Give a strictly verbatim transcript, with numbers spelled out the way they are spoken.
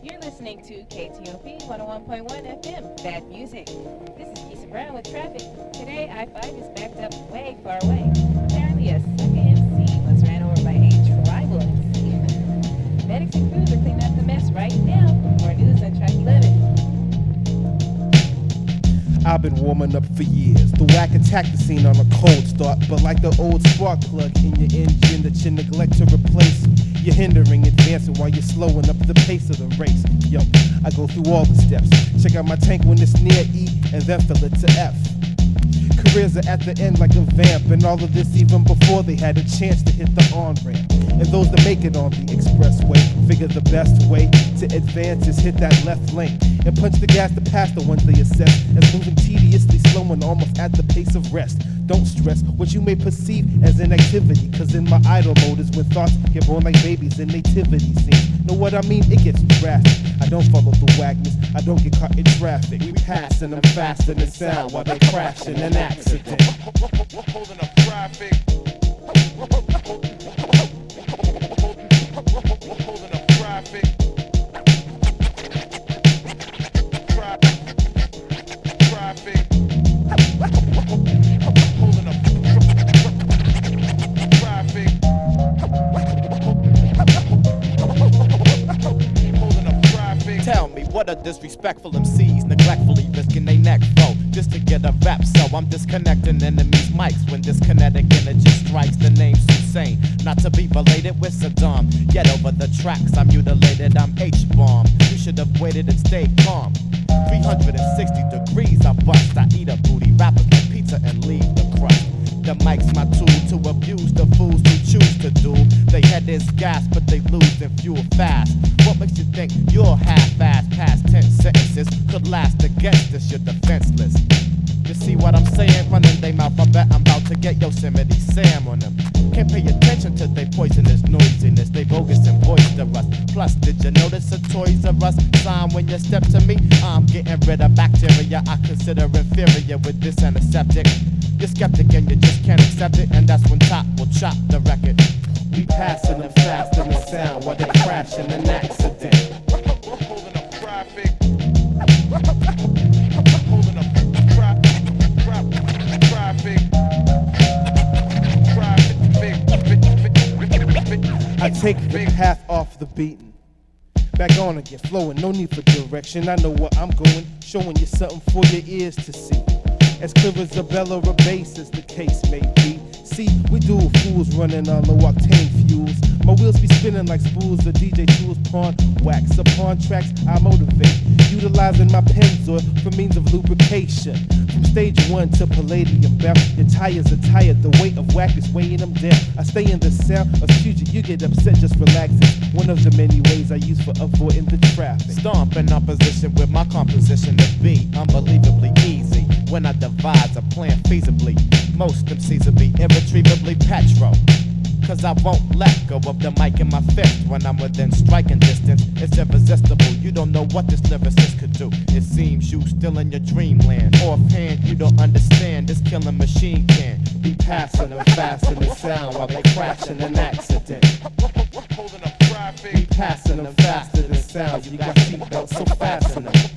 You're listening to K T O P one oh one point one F M, Bad Music. This is Keisha Brown with traffic. Today, I five is backed up way far away. Apparently, a sucker M C was ran over by a tribal M C. Medics and crews are cleaning up the mess right now. More news on track eleven. I've been warming up for years. The whack attacked the scene on a cold start, but like the old spark plug in your engine that you neglect to replace, you're hindering advancing while you're slowing up the pace of the race. Yo, I go through all the steps. Check out my tank when it's near E, and then fill it to F. Careers are at the end like a vamp, and all of this even before they had a chance to hit the on-ramp. And those that make it on the expressway figure the best way to advance is hit that left lane and punch the gas to pass the ones they assess as moving tediously slow and almost at the pace of rest. Don't stress what you may perceive as an activity, cause in my idle mode is when thoughts get born like babies in nativity scenes. Know what I mean? It gets drastic. I don't follow the wagness, I don't get caught in traffic. We passing them faster than sound while they crash in an accident. Holding up traffic. Holding up traffic. Traffic. Holding up traffic. Holding up traffic. Tell me, what are disrespectful M Cs neglectfully risking their neck for just to get a rap? So I'm disconnecting enemies' mics when this kinetic energy strikes. The name's Hussein, not to be related with Saddam. Get over the tracks, I'm mutilated, I'm H-bomb. You should have waited and stayed calm. three hundred sixty degrees I bust, I eat a booty, rappers like pizza and leave the crust. The mic's my tool to abuse the fools who choose to do. They head is gas, but they lose their fuel fast. What makes you think your half-ass past tense sentences could last against this? You're defenseless. You see what I'm saying? Running they mouth, I bet I'm about to get Yosemite Sam on them. Can't pay attention to they poisonous noisiness. They bogus and boisterous. Plus, did you notice a Toys R Us sign when you step to me? I'm getting rid of bacteria I consider inferior with this antiseptic. You're skeptic and you just can't accept it, and that's when Top will chop the record. We passing them faster than sound while they crash in an accident. Holding up traffic. Holding up traffic. Traffic. I take the path off the beaten. Back on again, flowing, no need for direction. I know where I'm going, showing you something for your ears to see. As clear as a bell or a bass as the case may be. See, we do fools running on low octane fuels. My wheels be spinning like spools of D J tools, pawn wax upon tracks. I motivate, utilizing my Pennzoil for means of lubrication. From stage one to Palladium Bell, your tires are tired, the weight of whack is weighing them down. I stay in the sound of future, you get upset, just relax. It's one of the many ways I use for avoiding the traffic. Stomp in opposition with my composition to be unbelievably easy. When I devise a plan feasibly, most M Cs will be irretrievably petro. Cause I won't let go of the mic in my fist when I'm within striking distance. It's irresistible, you don't know what this lyricist could do. It seems you still in your dreamland. Offhand, you don't understand, this killing machine can be passing them faster than sound while they crash in an accident. Holding up traffic. Be passing them faster than sound, you got seatbelts, so fasten them.